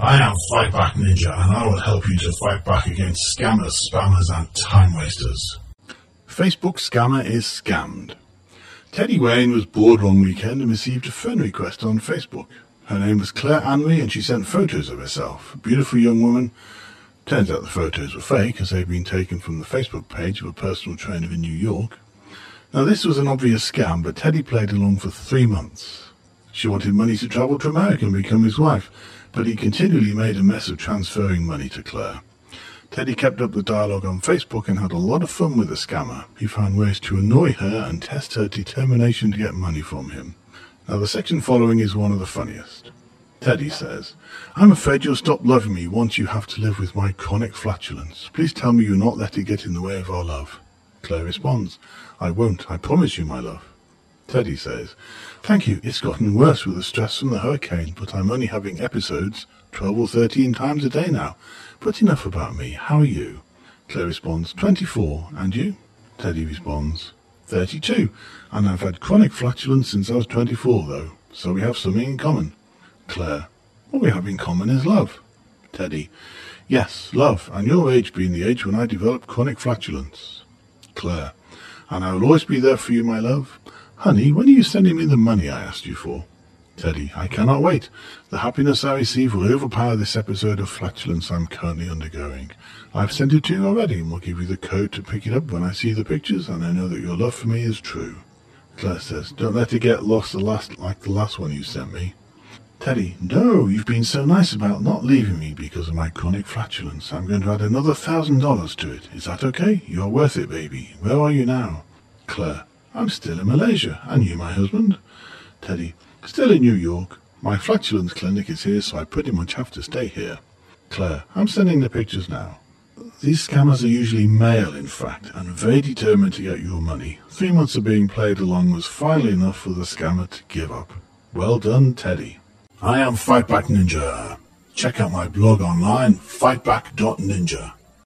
I am Fightback Ninja, and I will help you to fight back against scammers, spammers, and time wasters. Facebook scammer is scammed. Teddy Wayne was bored one weekend and received a friend request on Facebook. Her name was Claire Anry, and she sent photos of herself. A beautiful young woman. Turns out the photos were fake, as they'd been taken from the Facebook page of a personal trainer in New York. Now, this was an obvious scam, but Teddy played along for 3 months. She wanted money to travel to America and become his wife, but he continually made a mess of transferring money to Claire. Teddy kept up the dialogue on Facebook and had a lot of fun with the scammer. He found ways to annoy her and test her determination to get money from him. Now, the section following is one of the funniest. Teddy says, "I'm afraid you'll stop loving me once you have to live with my chronic flatulence. Please tell me you'll not let it get in the way of our love." Claire responds, "I won't, I promise you, my love." Teddy says, "Thank you, it's gotten worse with the stress from the hurricane, but I'm only having episodes 12 or 13 times a day now. But enough about me, how are you?" Claire responds, 24, and you?" Teddy responds, 32, and I've had chronic flatulence since I was 24 though, so we have something in common. Claire, what we have in common is love. Teddy, yes, love, and your age being the age when I developed chronic flatulence. Claire, and I will always be there for you, my love. Honey, when are you sending me the money I asked you for? Teddy, I cannot wait. The happiness I receive will overpower this episode of flatulence I'm currently undergoing. I've sent it to you already and will give you the code to pick it up when I see the pictures, and I know that your love for me is true. Claire says, don't let it get lost like the last one you sent me. Teddy, no, you've been so nice about not leaving me because of my chronic flatulence. I'm going to add another $1,000 to it. Is that okay? You're worth it, baby. Where are you now? Claire, I'm still in Malaysia. And you, my husband? Teddy, still in New York. My flatulence clinic is here, so I pretty much have to stay here. Claire, I'm sending the pictures now. These scammers are usually male, in fact, and very determined to get your money. 3 months of being played along was finally enough for the scammer to give up. Well done, Teddy. I am Fightback Ninja. Check out my blog online, fightback.ninja.